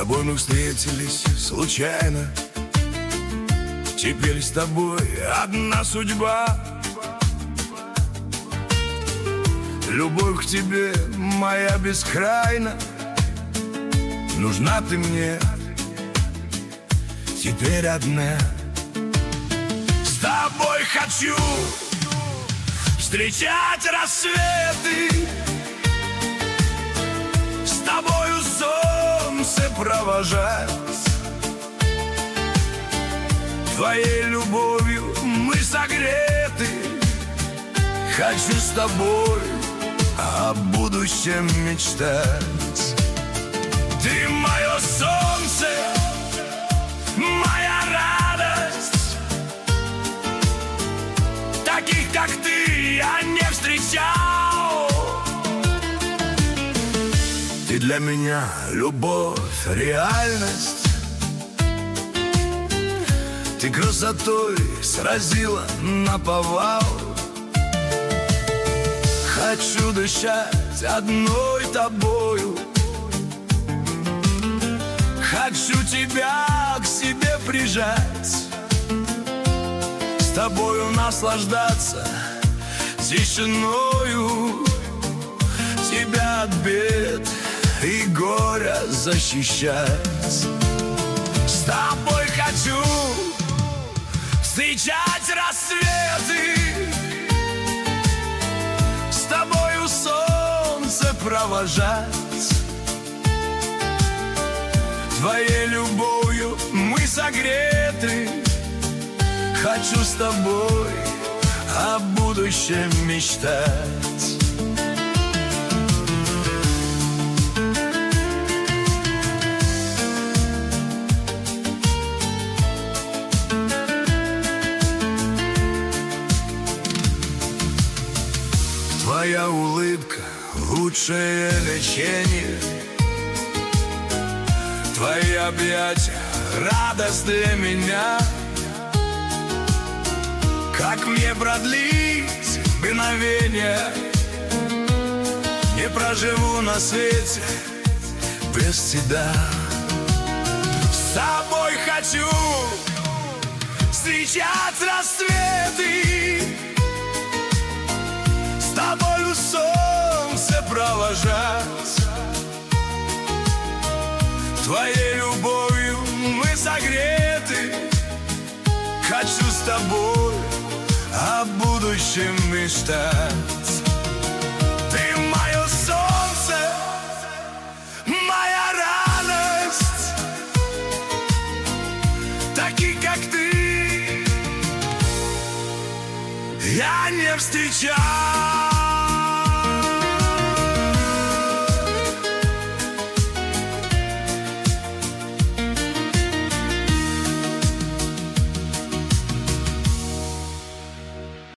тобой мы встретились случайно. Теперь с тобой одна судьба. Любовь к тебе моя бескрайна. Нужна ты мне теперь одна. С тобой хочу встречать рассветы, с тобою солнце провожать. Твоей любовью мы согреты. Хочу с тобой о будущем мечтать. Ты мое солнце, моя радость. Таких, как ты, я не встречал. Ты для меня любовь, реальность. Ты красотой сразила наповал. Хочу дышать одной тобою. Хочу тебя к себе прижать, с тобою наслаждаться тишиною, тебя от бед и горя защищать. С тобой хочу встречать рассветы, с тобою солнце провожать. Твоей любовью мы согреты. Хочу с тобой о будущем мечтать. Твоя улыбка — лучшее лечение. Твои объятия — радость для меня. Как мне продлить мгновение? Не проживу на свете без тебя. С тобой хочу встречать рассветы, с тобою солнце провожать. Твоей любовью мы согреты. Хочу с тобой о будущем мечтать. Ты мое солнце, моя радость. Таких, как ты, я не встречал.